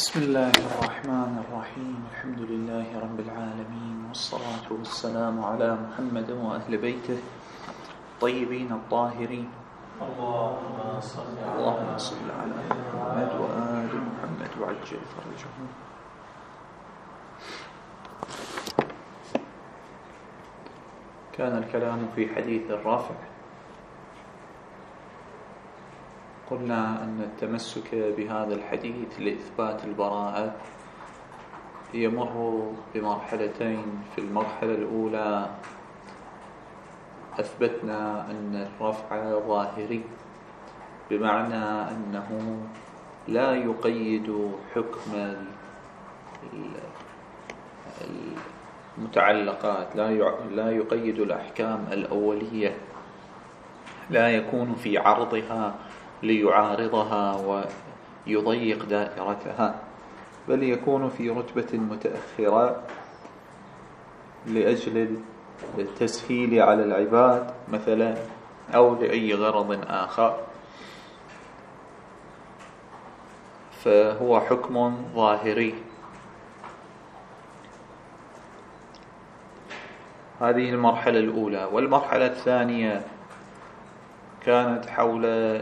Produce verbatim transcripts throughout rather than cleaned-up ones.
بسم الله الرحمن الرحيم. الحمد لله رب العالمين، والصلاة والسلام على محمد وأهل بيته الطيبين الطاهرين. اللهم صل اللهم صل على محمد وآل محمد وعجل فرجهم. كان الكلام في حديث الرافع. قلنا أن التمسك بهذا الحديث لإثبات البراءة يمر بمرحلتين. في المرحلة الأولى أثبتنا أن الرفع ظاهري، بمعنى أنه لا يقيد حكم المتعلقات، لا يقيد الأحكام الأولية، لا يكون في عرضها ليعارضها ويضيق دائرتها، بل يكون في رتبة متأخرة لأجل التسهيل على العباد مثلا، أو لأي غرض آخر، فهو حكم ظاهري. هذه المرحلة الأولى. والمرحلة الثانية كانت حول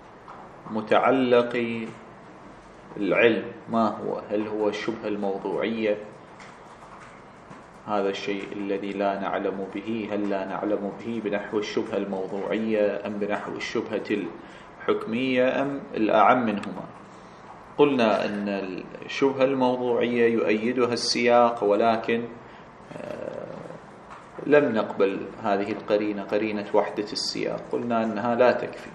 متعلق العلم، ما هو؟ هل هو الشبهة الموضوعية، هذا الشيء الذي لا نعلم به، هل لا نعلم به بنحو الشبهة الموضوعية أم بنحو الشبهة الحكمية أم الأعم منهما؟ قلنا أن الشبهة الموضوعية يؤيدها السياق، ولكن لم نقبل هذه القرينة، قرينة وحدة السياق. قلنا أنها لا تكفي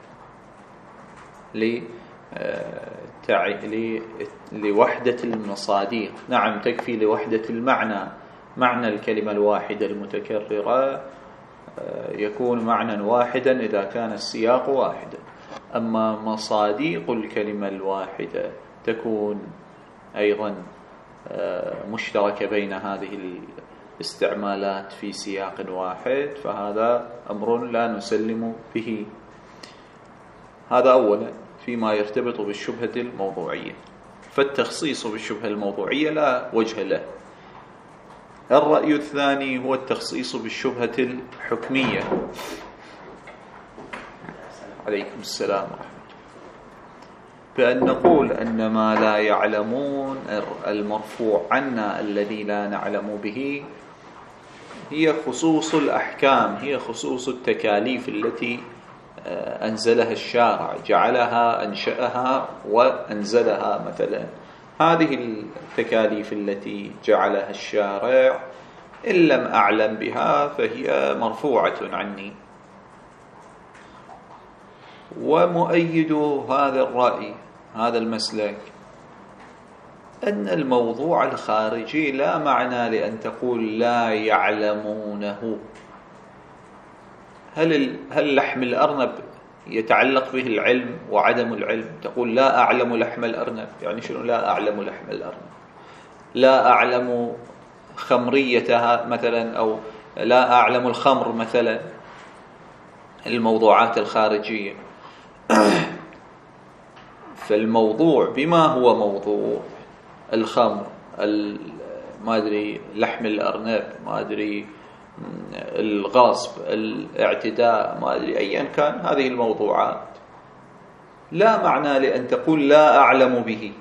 لوحدة المصاديق. نعم تكفي لوحدة المعنى، معنى الكلمة الواحدة المتكررة يكون معنى واحدا إذا كان السياق واحدا، أما مصاديق الكلمة الواحدة تكون أيضا مشتركة بين هذه الاستعمالات في سياق واحد، فهذا أمر لا نسلم به. هذا أولا فيما يرتبط بالشبهة الموضوعية. فالتخصيص بالشبهة الموضوعية لا وجه له. الرأي الثاني هو التخصيص بالشبهة الحكمية. عليكم السلام ورحمة الله. بأن نقول أن ما لا يعلمون المرفوع عنا الذي لا نعلم به هي خصوص الأحكام، هي خصوص التكاليف التي أنزلها الشارع، جعلها أنشأها وأنزلها. مثلا هذه التكاليف التي جعلها الشارع إن لم أعلم بها فهي مرفوعة عني. ومؤيد هذا الرأي، هذا المسلك، أن الموضوع الخارجي لا معنى لأن تقول لا يعلمونه. هل هل لحم الأرنب يتعلق به العلم وعدم العلم؟ تقول لا أعلم لحم الأرنب، يعني شنو لا أعلم لحم الأرنب؟ لا أعلم خمريتها مثلا، أو لا أعلم الخمر مثلا، الموضوعات الخارجية. فالموضوع بما هو موضوع، الخمر، ما أدري لحم الأرنب، ما أدري الغصب، الاعتداء، ما أدري أيا كان، هذه الموضوعات لا معنى لأن تقول لا أعلم به.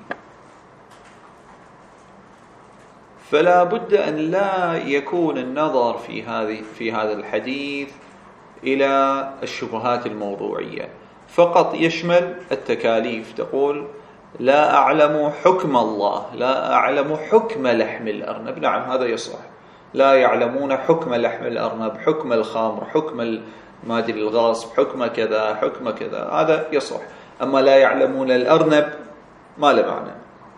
فلا بد أن لا يكون النظر في هذه في هذا الحديث إلى الشبهات الموضوعية فقط، يشمل التكاليف. تقول لا أعلم حكم الله، لا أعلم حكم لحم الأرنب، نعم هذا يصح. لا يعلمون حكم لحم الأرنب، حكم الخمر، حكم ما أدري الغاصب، حكم كذا، حكم كذا، هذا يصح. أما لا يعلمون الأرنب ما له معنى.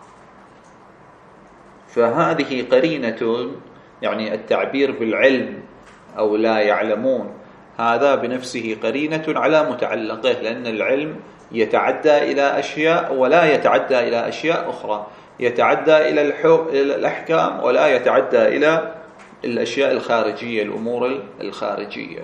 فهذه قرينة، يعني التعبير بالعلم أو لا يعلمون، هذا بنفسه قرينة على متعلقه، لأن العلم يتعدى إلى أشياء ولا يتعدى إلى أشياء أخرى، يتعدى إلى الأحكام ولا يتعدى إلى الأشياء الخارجية، الأمور الخارجية.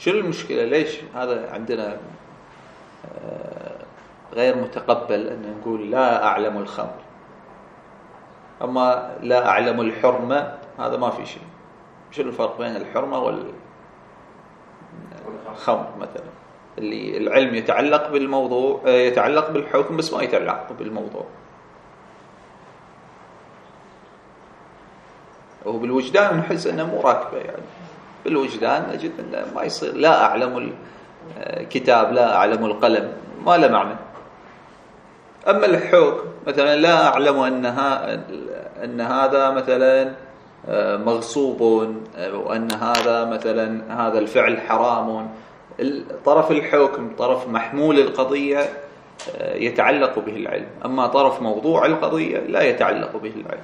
شو المشكلة؟ ليش هذا عندنا غير متقبل أن نقول لا أعلم الخمر، أما لا أعلم الحرمة هذا ما في شيء. شو الفرق بين الحرمة والخمر مثلا؟ اللي العلم يتعلق بالموضوع، يتعلق بالحكم بس ما يتعلق بالموضوع. وبالوجدان نحس أنه مو راكبة، يعني بالوجدان نجد أنه ما يصير لا أعلم الكتاب لا أعلم القلم، ما له معنى. أما الحكم مثلا لا أعلم أنها أن هذا مثلا مغصوب، وأن هذا مثلا هذا الفعل حرام. طرف الحكم طرف محمول القضية يتعلق به العلم، أما طرف موضوع القضية لا يتعلق به العلم.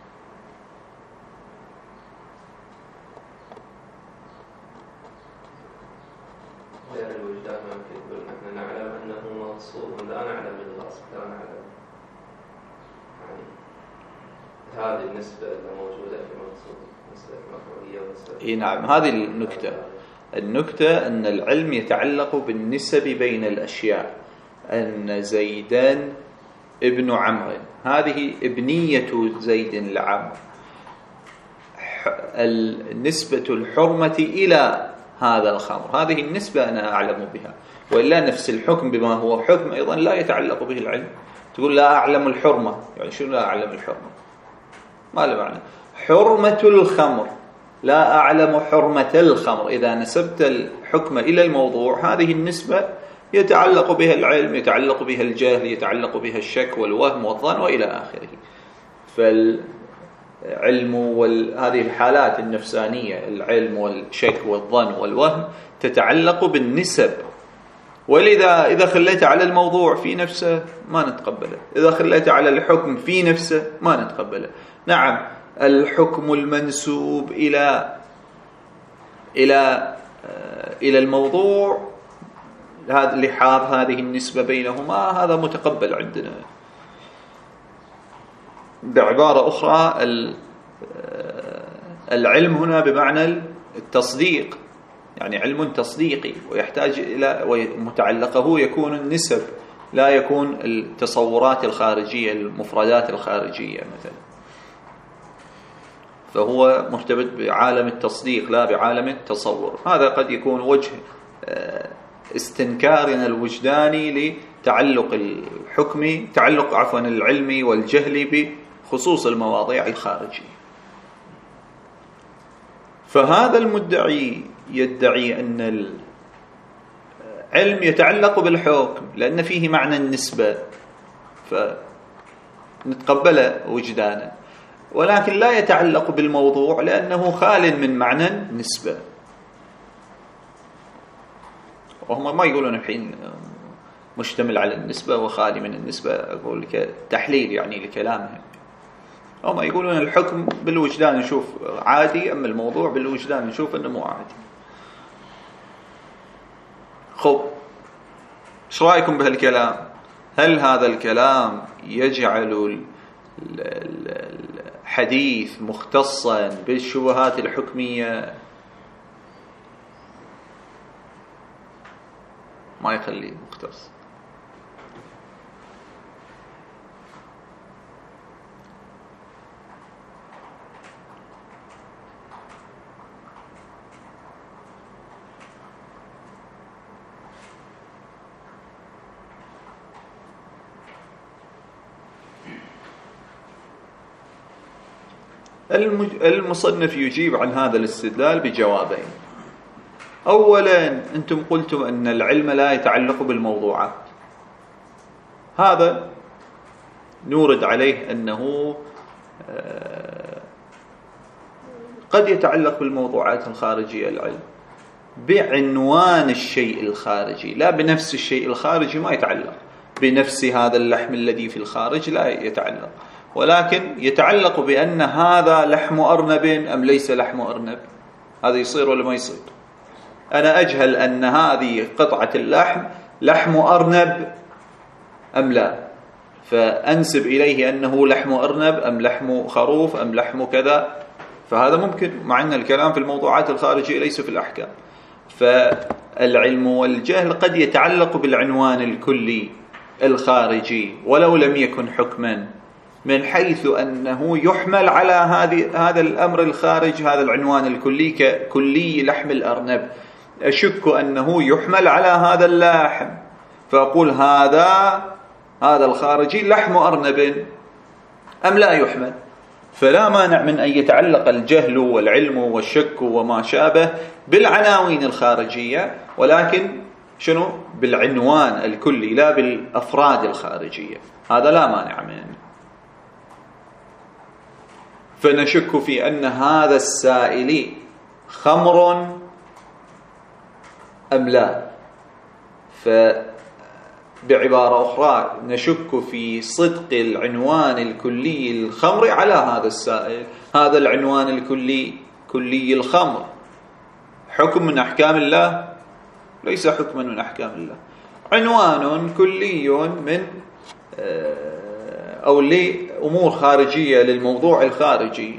هذه النسبة الموجودة في مقصود نسبة مقرية ونسبة. إيه نعم، هذه النكتة. النكتة أن العلم يتعلق بالنسب بين الأشياء. أن زيدان ابن عمرو، هذه ابنية زيد لعمرو، النسبة الحرمة إلى هذا الخمر، هذه النسبة أنا أعلم بها. وإلا نفس الحكم بما هو حكم أيضا لا يتعلق به العلم. تقول لا أعلم الحرمة، يعني شو لا أعلم الحرمة؟ ما له معنى. حرمة الخمر، لا أعلم حرمة الخمر. إذا نسبت الحكم إلى الموضوع هذه النسبة يتعلق بها العلم، يتعلق بها الجهل، يتعلق بها الشك والوهم والظن وإلى آخره. فالعلم وهذه الحالات النفسانية، العلم والشك والظن والوهم، تتعلق بالنسب. ولذا إذا خليت على الموضوع في نفسه ما نتقبله، إذا خليت على الحكم في نفسه ما نتقبله. نعم، الحكم المنسوب إلى إلى إلى الموضوع، هذا لحاظ هذه النسبة بينهما، هذا متقبل عندنا. بعبارة أخرى العلم هنا بمعنى التصديق، يعني علم تصديقي، ويحتاج إلى ومتعلقه يكون النسب، لا يكون التصورات الخارجية، المفردات الخارجية مثلا. فهو مرتبط بعالم التصديق لا بعالم التصور. هذا قد يكون وجه استنكارنا الوجداني لتعلق الحكم، تعلق عفوا العلمي والجهل بخصوص المواضيع الخارجية. فهذا المدعي يدعي أن العلم يتعلق بالحكم لأن فيه معنى النسبة، فنتقبله وجدانا، ولكن لا يتعلق بالموضوع لأنه خال من معنى النسبة. وهم ما يقولون الحين مشتمل على النسبة وخالي من النسبة، أقول لك تحليل يعني لكلامهم. هم يقولون الحكم بالوجدان نشوف عادي، أما الموضوع بالوجدان نشوف أنه مو عادي. خب، ايش رأيكم بهالكلام؟ هل هذا الكلام يجعل الحديث مختصا بالشبهات الحكمية؟ ما يخليه مختص. المصنف يجيب عن هذا الاستدلال بجوابين. أولا، أنتم قلتم أن العلم لا يتعلق بالموضوعات، هذا نورد عليه أنه قد يتعلق بالموضوعات الخارجية العلم بعنوان الشيء الخارجي، لا بنفس الشيء الخارجي، ما يتعلق بنفس هذا اللحم الذي في الخارج، لا يتعلق، ولكن يتعلق بأن هذا لحم أرنب أم ليس لحم أرنب. هذا يصير ولا ما يصير؟ أنا أجهل أن هذه قطعة اللحم لحم أرنب أم لا، فأنسب إليه أنه لحم أرنب أم لحم خروف أم لحم كذا، فهذا ممكن، مع أن الكلام في الموضوعات الخارجية ليس في الأحكام. فالعلم والجهل قد يتعلق بالعنوان الكلي الخارجي ولو لم يكن حكما، من حيث أنه يحمل على هذه هذا الأمر الخارج، هذا العنوان الكلي ككلي لحم الأرنب، أشك أنه يحمل على هذا اللحم، فأقول هذا هذا الخارجي لحم أرنب أم لا يحمل. فلا مانع من أن يتعلق الجهل والعلم والشك وما شابه بالعناوين الخارجية، ولكن شنو؟ بالعنوان الكلي لا بالأفراد الخارجية، هذا لا مانع منه. فنشك في أن هذا السائل خمر أم لا، فبعبارة أخرى نشك في صدق العنوان الكلي الخمر على هذا السائل. هذا العنوان الكلي كلي الخمر حكم من أحكام الله؟ ليس حكما من أحكام الله، عنوان كلي من أو لأمور خارجية للموضوع الخارجي.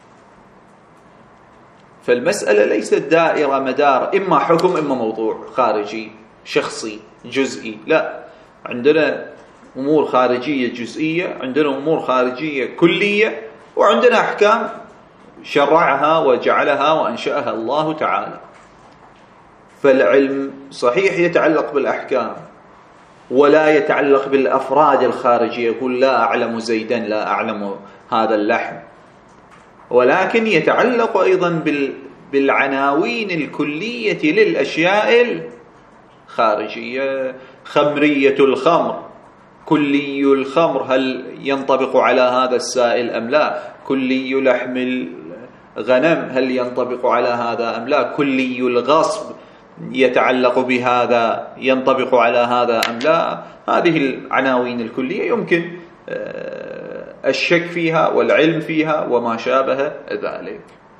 فالمسألة ليست دائرة مدار إما حكم إما موضوع خارجي شخصي جزئي، لا، عندنا أمور خارجية جزئية، عندنا أمور خارجية كلية، وعندنا أحكام شرعها وجعلها وأنشأها الله تعالى. فالعلم صحيح يتعلق بالأحكام ولا يتعلق بالأفراد الخارجية، يقول لا أعلم زيدا لا أعلم هذا اللحم، ولكن يتعلق أيضا بالعناوين الكلية للأشياء الخارجية. خمرية الخمر، كلي الخمر هل ينطبق على هذا السائل أم لا؟ كلي لحم الغنم هل ينطبق على هذا أم لا؟ كلي الغصب يتعلق بهذا ينطبق على هذا أم لا؟ هذه العناوين الكلية يمكن الشك فيها والعلم فيها وما شابه ذلك.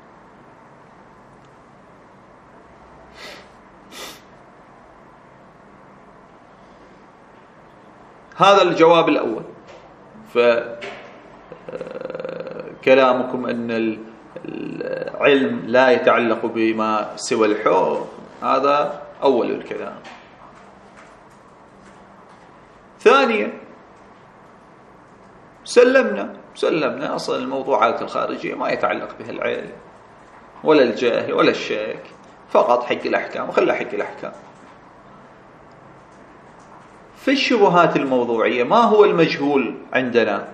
هذا الجواب الأول. فكلامكم أن العلم لا يتعلق بما سوى الحكم هذا أول الكلام. ثانيا سلمنا سلمنا أصلا الموضوعات الخارجية ما يتعلق بها العلم ولا الجاهل ولا الشك، فقط حق الأحكام وخلى حق الأحكام. في الشبهات الموضوعية ما هو المجهول عندنا؟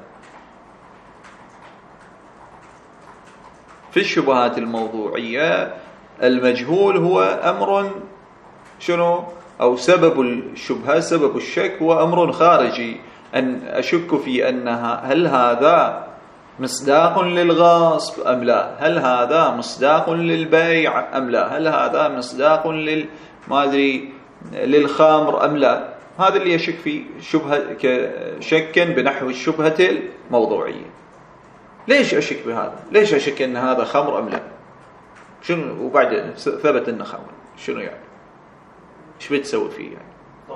في الشبهات الموضوعية المجهول هو أمر شنو؟ أو سبب الشبهة سبب الشك هو أمر خارجي، أن أشك في أنها هل هذا مصداق للغصب أم لا؟ هل هذا مصداق للبيع أم لا؟ هل هذا مصداق لل ما أدري للخمر أم لا؟ هذا اللي يشك في شبهة شكا بنحو الشبهة الموضوعية. ليش أشك بهذا؟ ليش أشك أن هذا خمر أم لا؟ شنو وبعد ثبت أنه خمر، شنو يعني؟ إيش بتسوي فيه يعني؟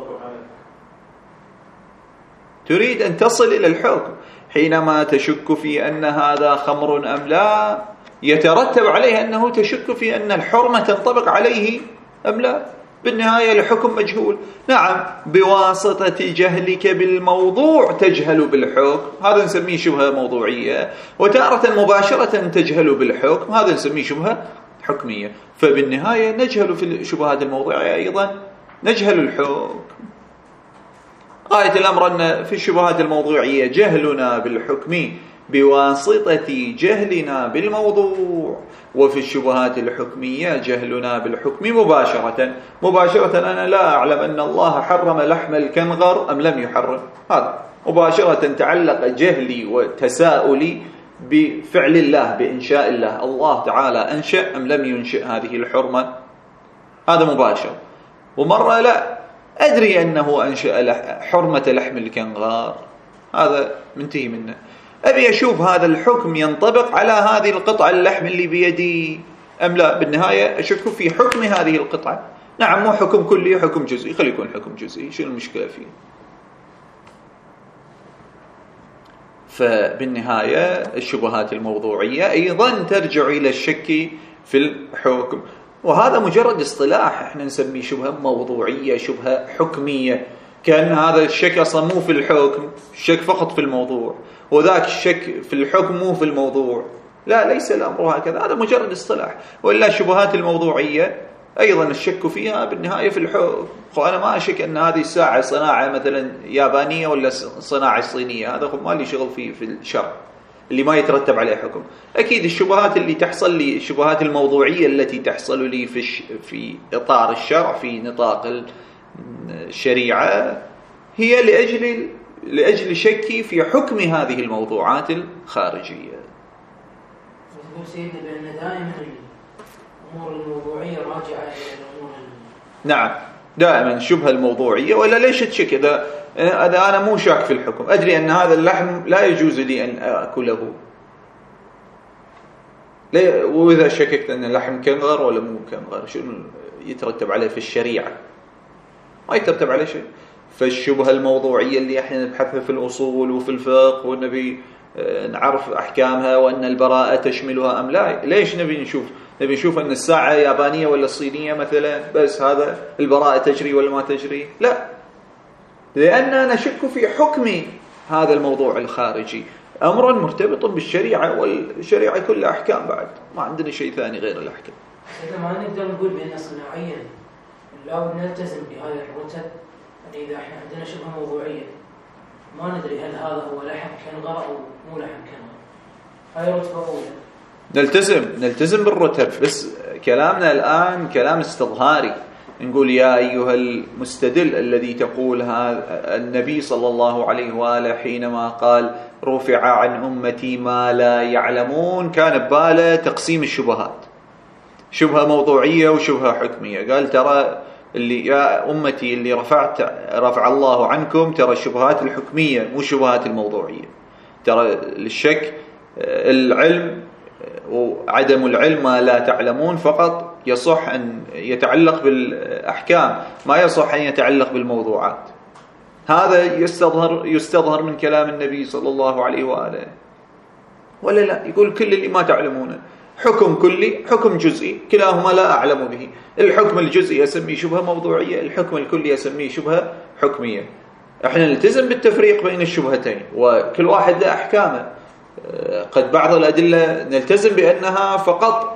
تريد أن تصل إلى الحكم. حينما تشك في أن هذا خمر أم لا يترتب عليه أنه تشك في أن الحرمة تنطبق عليه أم لا. بالنهاية الحكم مجهول. نعم بواسطة جهلك بالموضوع تجهل بالحكم، هذا نسميه شبهة موضوعية، وتارة مباشرة تجهل بالحكم، هذا نسميه شبهة حكمية. فبالنهاية نجهل في الشبهات الموضوعية أيضا نجهل الحكم. غاية الأمر أن في الشبهات الموضوعية جهلنا بالحكم بواسطة جهلنا بالموضوع، وفي الشبهات الحكمية جهلنا بالحكم مباشرة. مباشرة أنا لا أعلم أن الله حرم لحم الكنغر أم لم يحرم، هذا مباشرة تعلق جهلي وتساؤلي بفعل الله بإنشاء الله، الله تعالى أنشأ أم لم ينشئ هذه الحرمة، هذا مباشر. ومرة لا أدري أنه أنشأ حرمة لحم الكنغر، هذا منتهي منه. أبي أشوف هذا الحكم ينطبق على هذه القطعة اللحم اللي بيدي أم لا. بالنهاية أشك في حكم هذه القطعة. نعم مو حكم كلي، حكم جزئي، خلي يكون حكم جزئي، شنو المشكلة فيه؟ فبالنهاية الشبهات الموضوعية أيضا ترجع إلى الشك في الحكم. وهذا مجرد اصطلاح احنا نسميه شبهة موضوعية، شبهة حكمية، كأن هذا الشك أصلا مو في الحكم، الشك فقط في الموضوع، وذاك الشك في الحكم مو في الموضوع. لا، ليس الأمر هكذا، هذا مجرد اصطلاح. وإلا الشبهات الموضوعية أيضا الشك فيها بالنهاية في الحكم. وأنا ما أشك أن هذه الساعة صناعة مثلا يابانية ولا صناعة صينية، هذا ما لي شغل فيه في الشرع اللي ما يترتب عليه حكم. أكيد الشبهات اللي تحصل لي، الشبهات الموضوعية التي تحصل لي في في إطار الشرع في نطاق الشريعة هي لأجل لأجل شكي في حكم هذه الموضوعات الخارجية. يقول سيدنا بأن دائما الأمور الموضوعية راجعة إلى الأمور. نعم، دائما شبهة الموضوعية. ولا ليش تشك؟ إذا إذا أنا مو شاك في الحكم، أدري أن هذا اللحم لا يجوز لي أن أكله، وإذا شككت أن اللحم كنغر ولا مو كنغر، شنو يترتب عليه في الشريعة؟ ما يترتب عليه شيء. فالشبهة الموضوعية اللي احنا نبحثها في الأصول وفي الفقه والنبي نعرف أحكامها وأن البراءة تشملها أم لا، ليش نبي نشوف نبي نشوف أن الساعة يابانية ولا صينية مثلا، بس هذا البراءة تجري ولا ما تجري؟ لا، لأننا نشك في حكم هذا الموضوع الخارجي، أمر مرتبط بالشريعة، والشريعة كلها أحكام، بعد ما عندنا شيء ثاني غير الأحكام. إذا ما نقدر نقول بأن صناعيا لو نلتزم بهذه الرتب، إذا احنا عندنا شبهة موضوعية ما ندري هل هذا هو لحم كنغر أو مو لحم كنغر، هاي رتبة أولى. نلتزم نلتزم بالرتب، بس كلامنا الآن كلام استظهاري. نقول يا أيها المستدل الذي تقول هذا النبي صلى الله عليه وآله حينما قال رفع عن أمتي ما لا يعلمون، كان بباله تقسيم الشبهات، شبهة موضوعية وشبهة حكمية. قال ترى اللي يا أمتي اللي رفعت رفع الله عنكم ترى الشبهات الحكمية مو الشبهات الموضوعية. ترى الشك العلم وعدم العلم ما لا تعلمون فقط يصح أن يتعلق بالأحكام، ما يصح أن يتعلق بالموضوعات. هذا يستظهر يستظهر من كلام النبي صلى الله عليه وآله، ولا لا؟ يقول كل اللي ما تعلمونه، حكم كلي حكم جزئي، كلاهما لا أعلم به. الحكم الجزئي أسميه شبهة موضوعية، الحكم الكلي أسميه شبهة حكمية. احنا نلتزم بالتفريق بين الشبهتين، وكل واحد له أحكامه. قد بعض الأدلة نلتزم بأنها فقط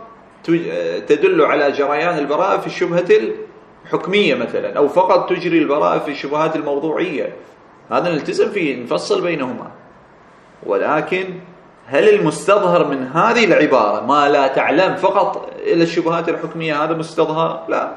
تدل على جريان البراءة في الشبهة الحكمية مثلا، أو فقط تجري البراءة في الشبهات الموضوعية، هذا نلتزم فيه، نفصل بينهما. ولكن هل المستظهر من هذه العبارة ما لا تعلم فقط إلى الشبهات الحكمية هذا مستظهر؟ لا.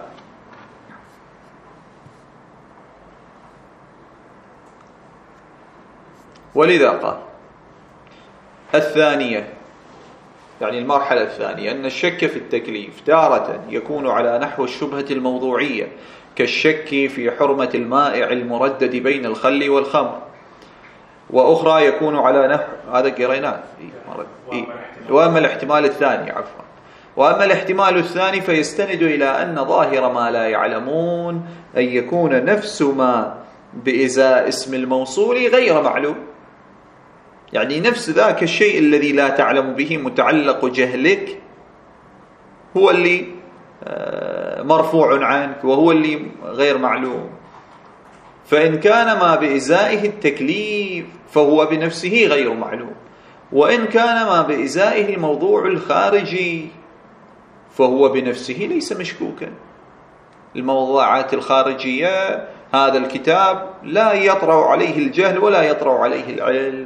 ولذا قال الثانية، يعني المرحلة الثانية، أن الشك في التكليف تارة يكون على نحو الشبهة الموضوعية كالشك في حرمة المائع المردد بين الخل والخمر، وأخرى يكون على نحو هذا قريناه إيه؟ وأما الاحتمال الثاني عفوا وأما الاحتمال الثاني فيستند إلى أن ظاهر ما لا يعلمون أن يكون نفس ما بإزاء اسم الموصول غير معلوم، يعني نفس ذاك الشيء الذي لا تعلم به متعلق جهلك هو اللي مرفوع عنك وهو اللي غير معلوم. فإن كان ما بإزائه التكليف فهو بنفسه غير معلوم، وإن كان ما بإزائه الموضوع الخارجي فهو بنفسه ليس مشكوكا. الموضوعات الخارجية هذا الكتاب لا يطرأ عليه الجهل ولا يطرأ عليه العلم،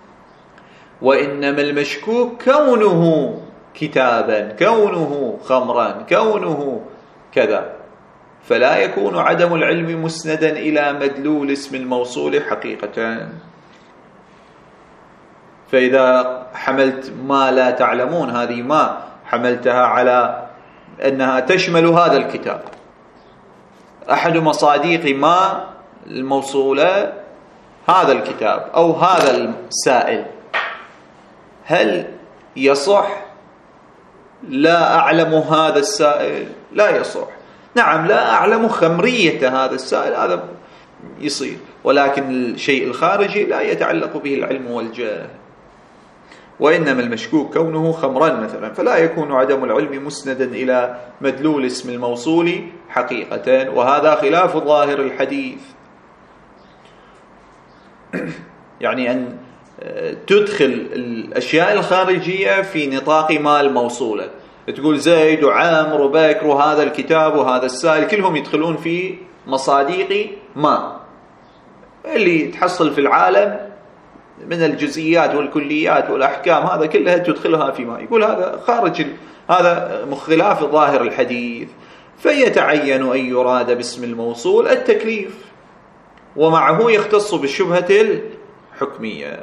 وإنما المشكوك كونه كتابا، كونه خمرا، كونه كذا، فلا يكون عدم العلم مسندا إلى مدلول اسم الموصول حقيقة. فإذا حملت ما لا تعلمون، هذه ما حملتها على أنها تشمل هذا الكتاب، أحد مصاديق ما الموصولة هذا الكتاب أو هذا السائل، هل يصح لا أعلم هذا السائل؟ لا يصح. نعم لا أعلم خمرية هذا السائل، هذا يصير، ولكن الشيء الخارجي لا يتعلق به العلم والجهل. وإنما المشكوك كونه خمرا مثلا، فلا يكون عدم العلم مسندا إلى مدلول اسم الموصول حقيقة، وهذا خلاف ظاهر الحديث. يعني أن تدخل الأشياء الخارجية في نطاق ما الموصولة، تقول زيد وعامر وبكر وهذا الكتاب وهذا السائل كلهم يدخلون في مصاديق ما اللي تحصل في العالم من الجزئيات والكليات والأحكام، هذا كلها تدخلها في ما. يقول هذا خارج، هذا خلاف ظاهر الحديث، فيتعين أن يراد باسم الموصول التكليف، ومعه يختص بالشبهة الحكمية.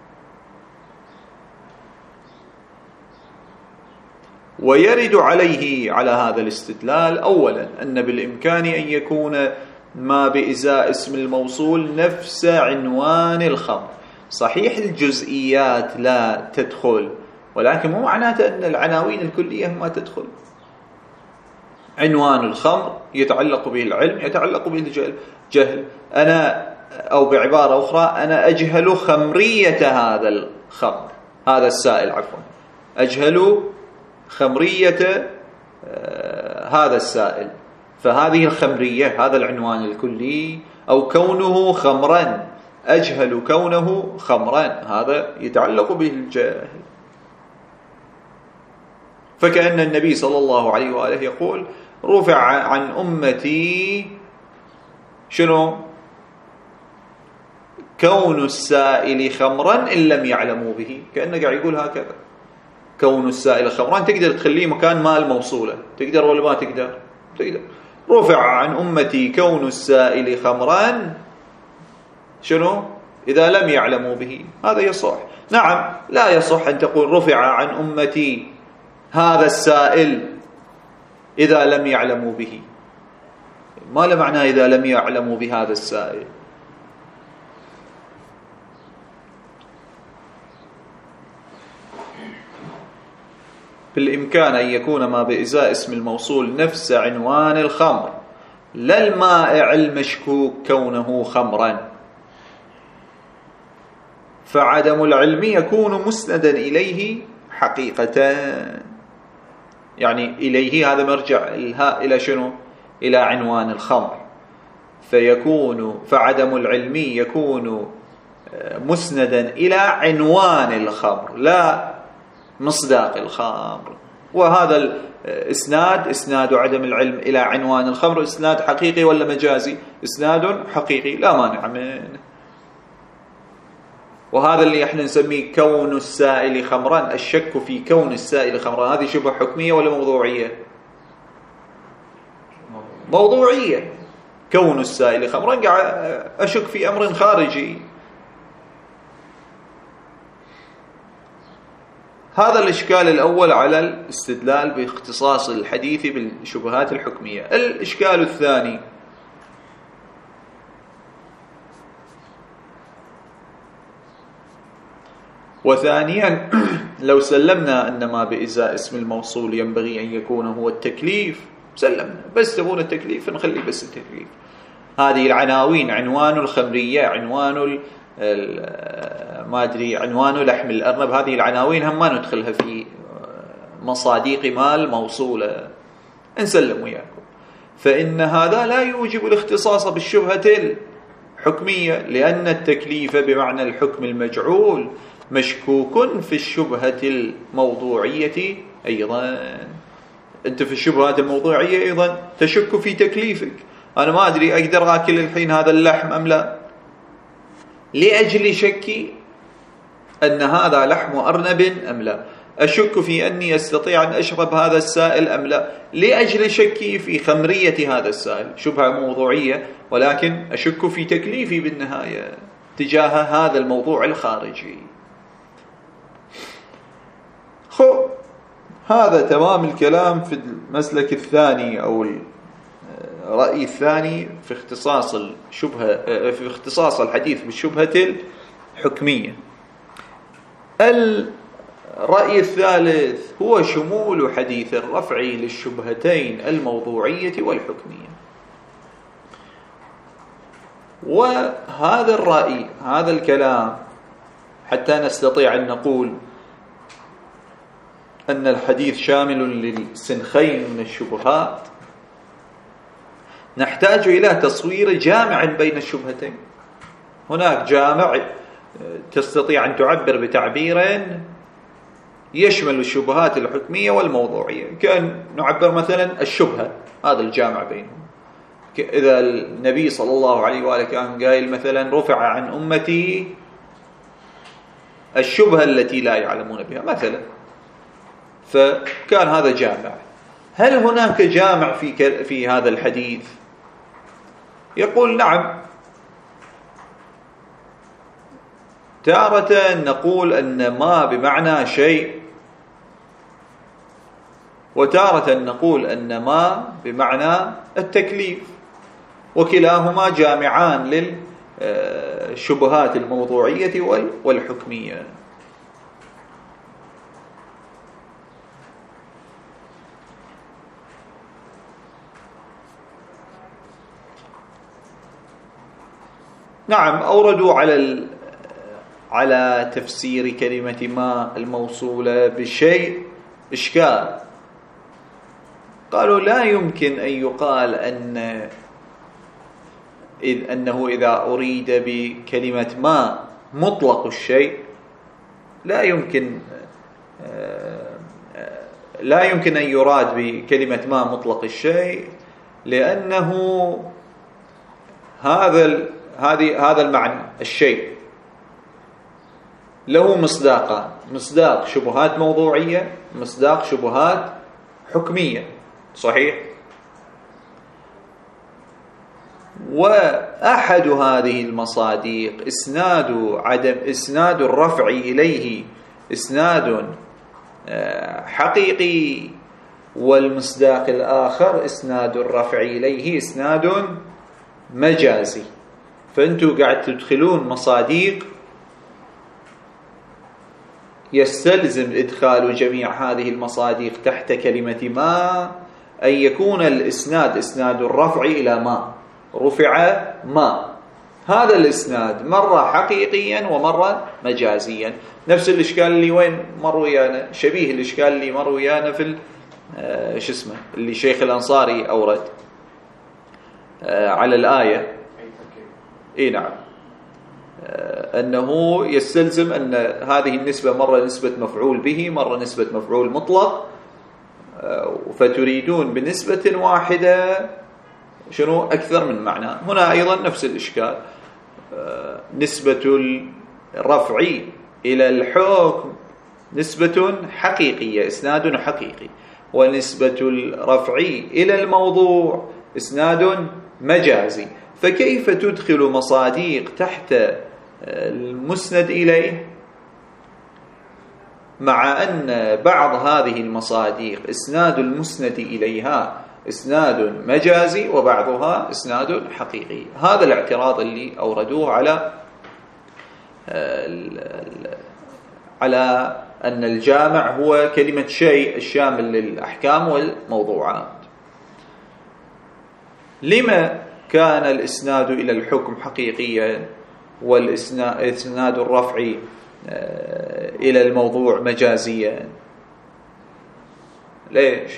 ويرد عليه على هذا الاستدلال أولا أن بالإمكان أن يكون ما بإزاء اسم الموصول نفس عنوان الخمر. صحيح الجزئيات لا تدخل، ولكن مو معناته أن العناوين الكلية ما تدخل. عنوان الخمر يتعلق به العلم، يتعلق به الجهل. أنا أو بعبارة أخرى أنا أجهل خمرية هذا الخمر، هذا السائل عفوا، أجهل خمرية هذا السائل، فهذه الخمرية هذا العنوان الكلي، أو كونه خمرا، أجهل كونه خمرا، هذا يتعلق به الجاهل. فكأن النبي صلى الله عليه وآله يقول رفع عن أمتي شنو؟ كون السائل خمرا إن لم يعلموا به. كأنه قاعد يقول هكذا، كون السائل خمرا تقدر تخليه مكان ما الموصولة، تقدر ولا ما تقدر؟ تقدر. رفع عن أمتي كون السائل خمرا شنو؟ إذا لم يعلموا به، هذا يصح. نعم، لا يصح أن تقول رفع عن أمتي هذا السائل إذا لم يعلموا به. ما له معنى إذا لم يعلموا بهذا السائل. بالإمكان أن يكون ما بإزاء اسم الموصول نفس عنوان الخمر، لا المائع المشكوك كونه خمرا، فعدم العلم يكون مسندا إليه حقيقة. يعني إليه هذا مرجع الهاء إلى شنو؟ إلى عنوان الخمر، فيكون فعدم العلم يكون مسندا إلى عنوان الخمر لا مصداق الخمر. وهذا الإسناد إسناد عدم العلم إلى عنوان الخمر إسناد حقيقي ولا مجازي؟ إسناد حقيقي لا مانع منه. وهذا اللي احنا نسميه كون السائل خمرا، الشك في كون السائل خمرا، هذه شبهة حكمية ولا موضوعية؟ موضوعية. كون السائل خمرا قاعد أشك في أمر خارجي. هذا الإشكال الأول على الاستدلال باختصاص الحديث بالشبهات الحكمية. الإشكال الثاني وثانيا لو سلمنا أن ما بإزاء اسم الموصول ينبغي أن يكون هو التكليف، سلمنا، بس تبون التكليف نخلي بس التكليف. هذه العناوين، عنوان الخمرية، عنوان ما أدري عنوان لحم الأرنب، هذه العناوين هم ما ندخلها في مصاديق مال موصولة، نسلم وياكم. فإن هذا لا يوجب الاختصاص بالشبهة الحكمية، لأن التكليف بمعنى الحكم المجعول مشكوك في الشبهة الموضوعية أيضا. أنت في الشبهات الموضوعية أيضا تشك في تكليفك. أنا ما أدري أقدر أكل الحين هذا اللحم أم لا، لأجل شكي أن هذا لحم أرنب أم لا. أشك في أني أستطيع أن أشرب هذا السائل أم لا، لأجل شكي في خمرية هذا السائل. شبهة موضوعية، ولكن أشك في تكليفي بالنهاية تجاه هذا الموضوع الخارجي. خو هذا تمام الكلام في المسلك الثاني أو الرأي الثاني في اختصاص الشبهة، في اختصاص الحديث بالشبهة الحكمية. الرأي الثالث هو شمول حديث الرفع للشبهتين الموضوعية والحكمية. وهذا الرأي، هذا الكلام، حتى نستطيع أن نقول أن الحديث شامل للسنخين من الشبهات، نحتاج إلى تصوير جامع بين الشبهتين. هناك جامع تستطيع أن تعبر بتعبير يشمل الشبهات الحكمية والموضوعية، كأن نعبر مثلا الشبهة، هذا الجامع بينهم. إذا النبي صلى الله عليه وآله كان قائل مثلا رفع عن أمتي الشبهة التي لا يعلمون بها مثلا، فكان هذا جامع. هل هناك جامع في في هذا الحديث؟ يقول نعم، تارة نقول أن ما بمعنى شيء، وتارة نقول أن ما بمعنى التكليف، وكلاهما جامعان للشبهات الموضوعية والحكمية. نعم، أوردوا على على تفسير كلمة ما الموصولة بشيء إشكال. قالوا لا يمكن أن يقال أن إذ أنه إذا أريد بكلمة ما مطلق الشيء، لا يمكن لا يمكن أن يراد بكلمة ما مطلق الشيء، لأنه هذا هذه هذا المعنى الشيء له مصداقان، مصداق شبهات موضوعية، مصداق شبهات حكمية، صحيح؟ وأحد هذه المصادق إسناد عدم إسناد الرفع إليه إسناد حقيقي، والمصداق الآخر إسناد الرفع إليه إسناد مجازي. فأنتوا قاعد تدخلون مصادق يستلزم إدخال جميع هذه المصادق تحت كلمة ما، أن يكون الإسناد إسناد الرفع إلى ما، رفع ما، هذا الإسناد مرة حقيقيا ومرة مجازيا. نفس الإشكال اللي وين مر ويانا، شبيه الإشكال اللي مر ويانا في آه شو اسمه اللي شيخ الأنصاري أورد آه على الآية. إيه نعم، آه أنه يستلزم أن هذه النسبة مرة نسبة مفعول به، مرة نسبة مفعول مطلق، آه فتريدون بنسبة واحدة شنو أكثر من معنى. هنا أيضا نفس الإشكال، آه نسبة الرفع إلى الحكم نسبة حقيقية، إسناد حقيقي، ونسبة الرفع إلى الموضوع إسناد مجازي. فكيف تدخل مصادق تحت المسند إليه، مع أن بعض هذه المصادق إسناد المسند إليها إسناد مجازي وبعضها إسناد حقيقي؟ هذا الاعتراض اللي أوردوه على على أن الجامع هو كلمة شيء الشامل للأحكام والموضوعات. لما كان الإسناد إلى الحكم حقيقيا والإسناد الرفع إلى الموضوع مجازيا؟ ليش؟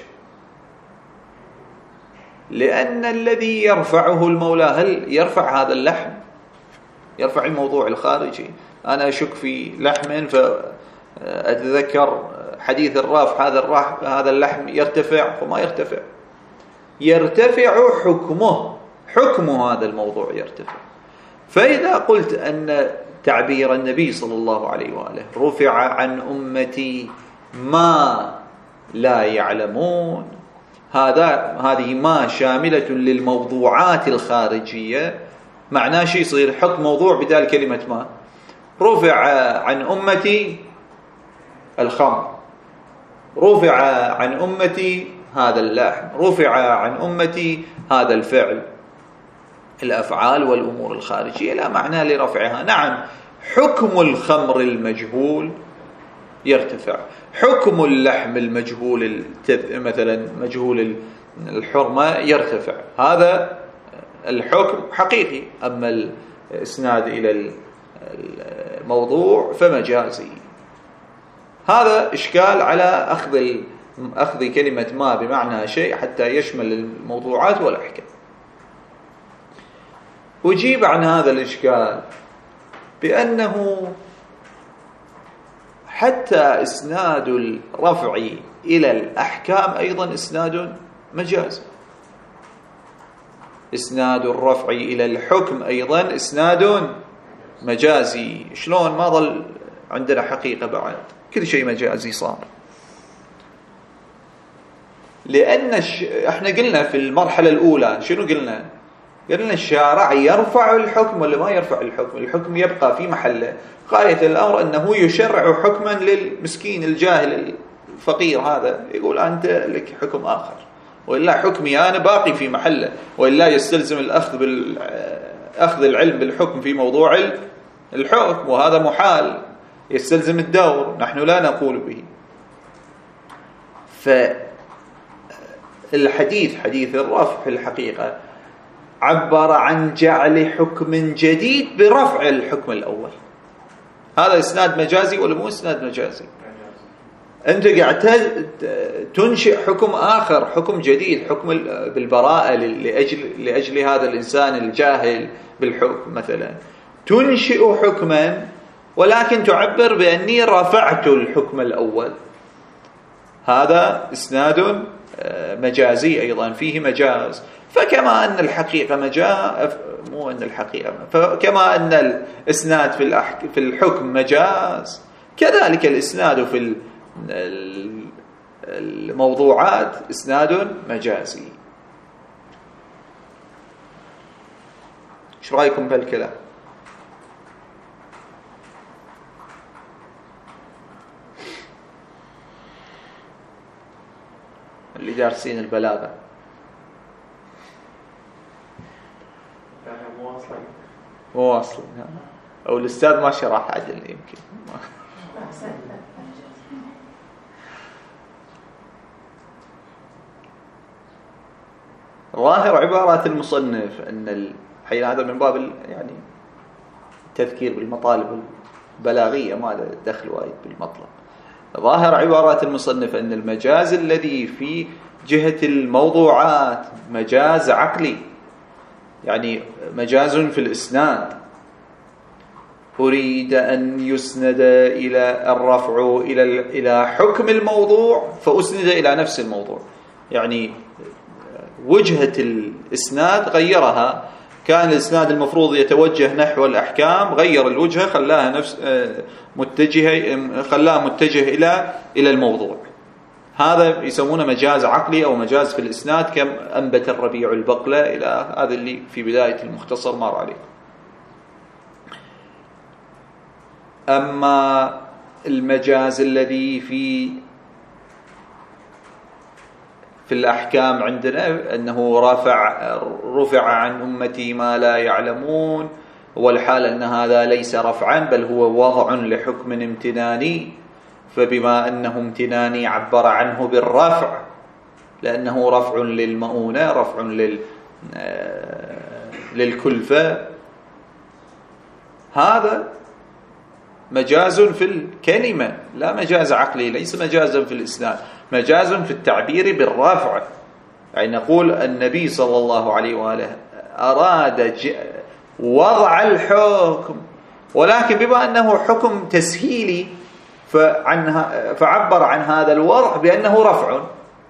لأن الذي يرفعه المولى، هل يرفع هذا اللحم؟ يرفع الموضوع الخارجي. أنا أشك في لحم فأتذكر حديث الرافع، هذا الرافع هذا اللحم يرتفع وما يرتفع، يرتفع حكمه، حكم هذا الموضوع يرتفع. فإذا قلت أن تعبير النبي صلى الله عليه وآله رفع عن أمتي ما لا يعلمون، هذا هذه ما شاملة للموضوعات الخارجية، معناه شيء يصير حط موضوع بدال كلمة ما. رفع عن أمتي الخمر، رفع عن أمتي هذا اللحم، رفع عن أمتي هذا الفعل، الأفعال والأمور الخارجية لا معنى لرفعها. نعم، حكم الخمر المجهول يرتفع، حكم اللحم المجهول مثلا مجهول الحرمة يرتفع، هذا الحكم حقيقي. أما الإسناد إلى الموضوع فمجازي. هذا إشكال على أخذ أخذ كلمة ما بمعنى شيء حتى يشمل الموضوعات والأحكام. أجيب عن هذا الإشكال بأنه حتى إسناد الرفع إلى الأحكام أيضا إسناد مجازي، إسناد الرفع إلى الحكم أيضا إسناد مجازي. شلون؟ ما ظل عندنا حقيقة بعد، كل شيء مجازي صار. لأن الش... احنا قلنا في المرحلة الأولى شنو قلنا؟ قلنا الشارع يرفع الحكم ولا ما يرفع الحكم؟ الحكم يبقى في محله. غاية الأمر أنه يشرع حكما للمسكين الجاهل الفقير هذا، يقول أنت لك حكم آخر، وإلا حكمي أنا باقي في محله، وإلا يستلزم الأخذ بال... أخذ العلم بالحكم في موضوع الحكم، وهذا محال يستلزم الدور، نحن لا نقول به. فالحديث حديث الرفع في الحقيقة عبر عن جعل حكم جديد برفع الحكم الأول. هذا إسناد مجازي ولا مو إسناد مجازي؟ أنت قاعد تنشئ حكم آخر، حكم جديد، حكم بالبراءة لأجل, لأجل هذا الإنسان الجاهل بالحكم مثلا، تنشئ حكما ولكن تعبر بأني رفعت الحكم الأول. هذا إسناد مجازي أيضا، فيه مجاز. فكما أن الحقيقة مجاز، مو أن الحقيقة، فكما أن الإسناد في الأحك... في الحكم مجاز، كذلك الإسناد في الموضوعات إسناد مجازي. ايش رأيكم بهالكلام؟ اللي دارسين البلاغة مو أصلا مو أصلا أو الأستاذ ما شرح عدل يمكن. ظاهر عبارات المصنف أن الحين هذا من باب يعني التذكير بالمطالب البلاغية، ما له دخل وايد بالمطلب. ظاهر عبارات المصنف أن المجاز الذي في جهة الموضوعات مجاز عقلي، يعني مجاز في الإسناد، أريد أن يسند إلى الرفع إلى إلى حكم الموضوع فأسند إلى نفس الموضوع، يعني وجهة الإسناد غيرها. كان الإسناد المفروض يتوجه نحو الأحكام، غير الوجهة خلاها نفس متجهة، خلاها متجه إلى إلى الموضوع. هذا يسمونه مجاز عقلي أو مجاز في الإسناد، كم أنبت الربيع البقلة إلى هذا اللي في بداية المختصر مر عليه. أما المجاز الذي في في الأحكام عندنا أنه رفع رفع عن أمتي ما لا يعلمون، والحال أن هذا ليس رفعا بل هو وضع لحكم امتناني، فبما أنه امتناني عبر عنه بالرفع لأنه رفع للمؤونة، رفع لل للكلفة. هذا مجاز في الكلمة لا مجاز عقلي، ليس مجازا في الإسناد، مجاز في التعبير بالرفع. يعني نقول النبي صلى الله عليه وآله أراد وضع الحكم، ولكن بما أنه حكم تسهيلي فعنها فعبر عن هذا الوضع بأنه رفع،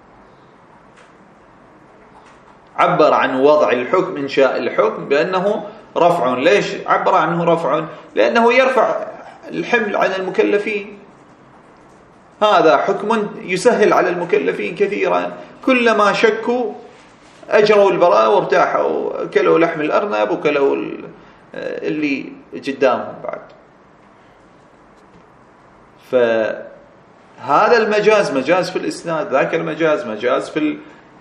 عبر عن وضع الحكم إنشاء الحكم بأنه رفع. ليش عبر عنه رفع؟ لأنه يرفع الحمل عن المكلفين. هذا حكم يسهل على المكلفين كثيرا، كلما شكوا أجروا البراء وارتاحوا، كلوا لحم الأرنب وكلوا اللي قدامهم بعد. فهذا المجاز مجاز في الإسناد، ذاك المجاز مجاز في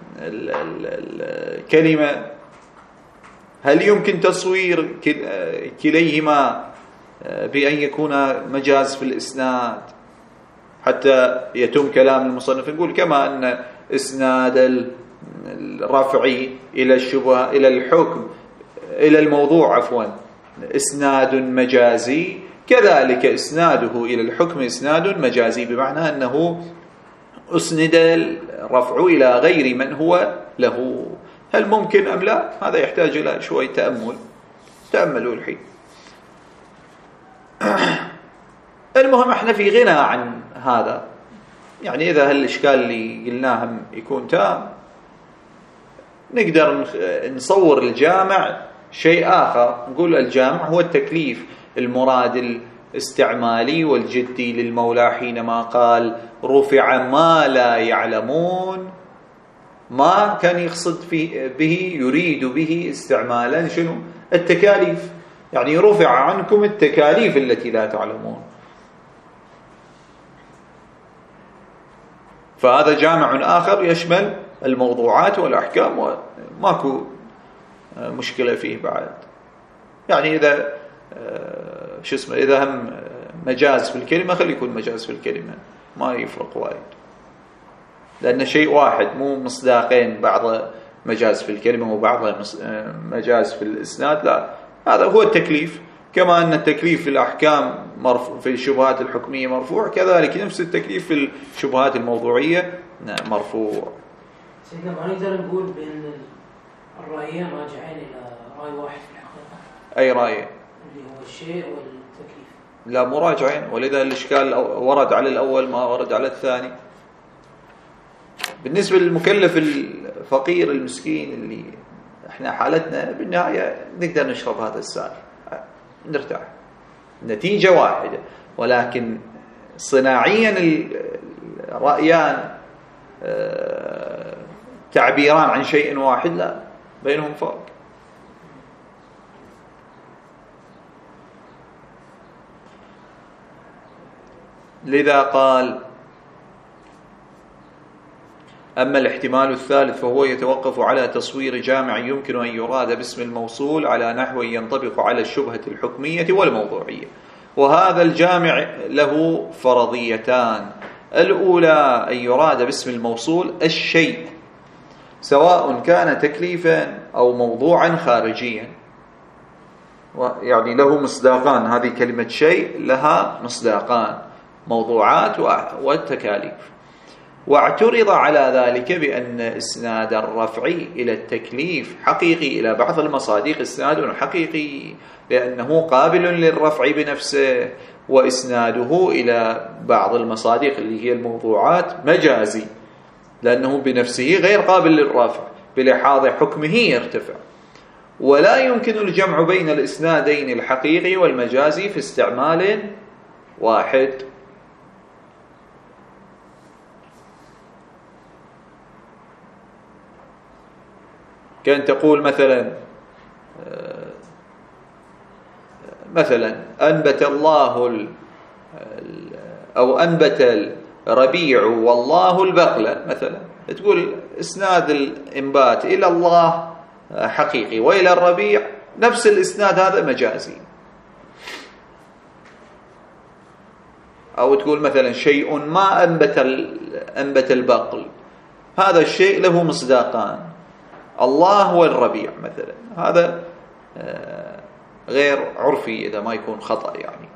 الكلمة. هل يمكن تصوير كليهما بأن يكون مجاز في الإسناد حتى يتم كلام المصنف؟ نقول كما أن إسناد الرفع إلى الشبهة إلى الحكم إلى الموضوع عفوا إسناد مجازي، كذلك إسناده إلى الحكم إسناد مجازي، بمعنى أنه أسند الرفع إلى غير من هو له. هل ممكن أم لا؟ هذا يحتاج إلى شوي تأمل. تأملوا الحين. المهم احنا في غنى عن هذا، يعني إذا هالإشكال اللي قلناه يكون تام، نقدر نصور الجامع شيء آخر، نقول الجامع هو التكليف المراد الاستعمالي والجدي للمولى حينما قال رفع ما لا يعلمون. ما كان يقصد فيه به، يريد به استعمالا شنو؟ التكاليف، يعني رفع عنكم التكاليف التي لا تعلمون. فهذا جامع آخر يشمل الموضوعات والأحكام، وماكو مشكلة فيه بعد. يعني إذا شو اسمه إذا هم مجاز في الكلمة خلي يكون مجاز في الكلمة، ما يفرق وايد، لأن شيء واحد، مو مصداقين، بعض مجاز في الكلمة وبعض مجاز في الإسناد. لا، هذا هو التكليف. كما أن التكليف في الأحكام مرفوع، في الشبهات الحكمية مرفوع، كذلك نفس التكليف في الشبهات الموضوعية مرفوع. سيدنا ما نقدر نقول بأن الرأيين راجعين إلى رأي واحد في الحقيقة. أي رأي؟ اللي هو الشيء والتكليف. لا، مو راجعين، ولذا الإشكال ورد على الأول ما ورد على الثاني. بالنسبة للمكلف الفقير المسكين اللي احنا حالتنا، بالنهاية نقدر نشرب هذا السائل نرتاح، نتيجة واحدة، ولكن صناعيا الرأيان تعبيران عن شيء واحد، لا، بينهم فرق. لذا قال أما الاحتمال الثالث فهو يتوقف على تصوير جامع يمكن أن يراد باسم الموصول على نحو ينطبق على الشبهة الحكمية والموضوعية. وهذا الجامع له فرضيتان: الأولى أن يراد باسم الموصول الشيء، سواء كان تكليفا أو موضوعا خارجيا، يعني له مصداقان. هذه كلمة شيء لها مصداقان، موضوعات والتكاليف. واعترض على ذلك بأن إسناد الرفع إلى التكليف حقيقي إلى بعض المصادق، إسناد حقيقي لأنه قابل للرفع بنفسه، وإسناده إلى بعض المصادق اللي هي الموضوعات مجازي لأنه بنفسه غير قابل للرفع، بلحاظ حكمه يرتفع. ولا يمكن الجمع بين الإسنادين الحقيقي والمجازي في استعمال واحد. كان تقول مثلا مثلا أنبت الله أو أنبت الربيع والله البقلة مثلا، تقول إسناد الإنبات إلى الله حقيقي وإلى الربيع نفس الإسناد هذا مجازي. أو تقول مثلا شيء ما أنبت أنبت البقل، هذا الشيء له مصداقان، الله والربيع مثلا، هذا غير عرفي إذا ما يكون خطأ يعني.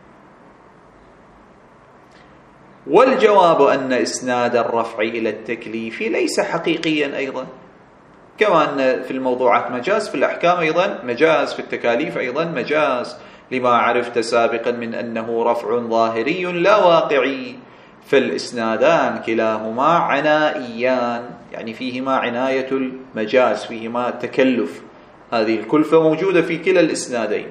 والجواب أن إسناد الرفع إلى التكليف ليس حقيقيا أيضا، كما أن في الموضوعات مجاز، في الأحكام أيضا مجاز، في التكاليف أيضا مجاز، لما عرفت سابقا من أنه رفع ظاهري لا واقعي. فالإسنادان كلاهما عنائيان، يعني فيهما عناية المجاز، فيهما تكلف، هذه الكلفة موجودة في كلا الإسنادين.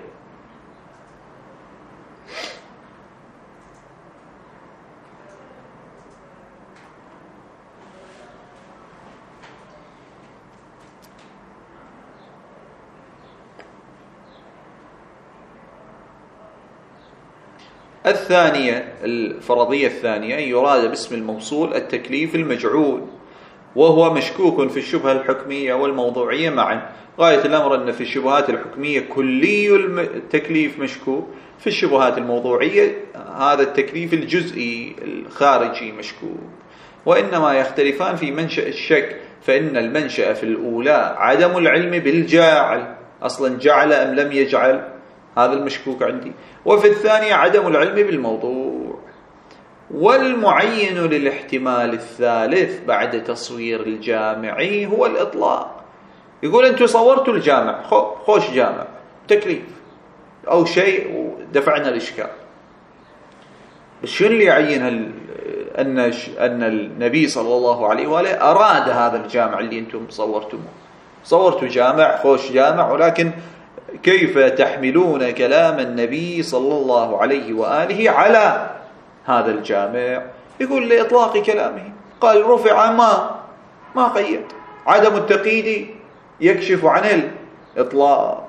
الثانية، الفرضية الثانية، يراد باسم الموصول التكليف المجعول، وهو مشكوك في الشبهة الحكمية والموضوعية معا. غاية الأمر أن في الشبهات الحكمية كلي التكليف مشكوك، في الشبهات الموضوعية هذا التكليف الجزئي الخارجي مشكوك. وإنما يختلفان في منشأ الشك، فإن المنشأ في الأولى عدم العلم بالجاعل، أصلا جعل أم لم يجعل، هذا المشكوك عندي. وفي الثانية عدم العلم بالموضوع. والمعين للاحتمال الثالث بعد تصوير الجامعي هو الإطلاق. يقول أنتم صورتوا الجامع، خوش جامع، تكليف أو شيء ودفعنا الإشكال، بس شنو اللي يعين أن أن النبي صلى الله عليه وآله أراد هذا الجامع اللي أنتم صورتموه؟ صورتوا جامع، خوش جامع، ولكن كيف تحملون كلام النبي صلى الله عليه وآله على هذا الجامع؟ يقول لإطلاق كلامه، قال رفع ما ما قيد، عدم التقييد يكشف عن الإطلاق.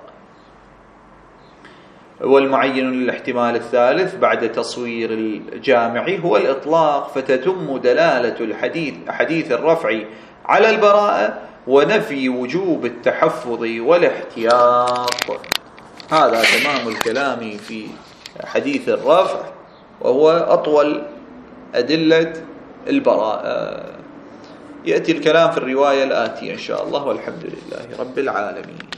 والمعين للاحتمال الثالث بعد تصوير الجامع هو الإطلاق، فتتم دلالة الحديث حديث الرفع على البراءة ونفي وجوب التحفظ والاحتياط. هذا تمام الكلام في حديث الرفع، وهو أطول أدلة البراءة. يأتي الكلام في الرواية الآتية إن شاء الله، والحمد لله رب العالمين.